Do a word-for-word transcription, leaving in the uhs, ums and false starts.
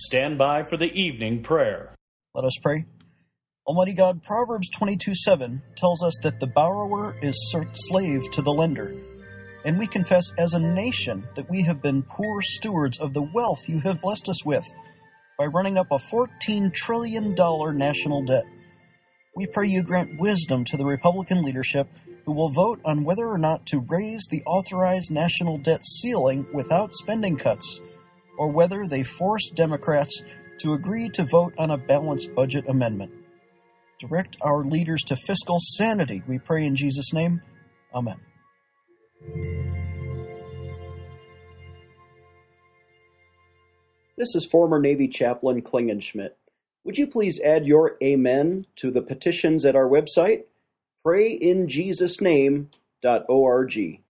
stand by for the evening prayer. Let us pray. Almighty God, Proverbs twenty-two seven tells us that the borrower is slave to the lender. And we confess as a nation that we have been poor stewards of the wealth you have blessed us with by running up a fourteen trillion dollars national debt. We pray you grant wisdom to the Republican leadership who will vote on whether or not to raise the authorized national debt ceiling without spending cuts, or whether they force Democrats to agree to vote on a balanced budget amendment. Direct our leaders to fiscal sanity, we pray in Jesus' name. Amen. This is former Navy Chaplain Klingenschmidt. Would you please add your amen to the petitions at our website, pray in jesus name dot org.